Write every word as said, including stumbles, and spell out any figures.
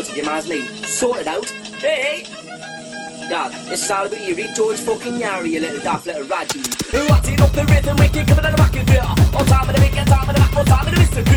what's your man's name? Sort it out. Hey! Dad, it's all about you, read George fucking Yari, you little daft little Raji. What's it up the rhythm, wicked, coming out the back of the on time of the big, on time of the back, on time of the mister.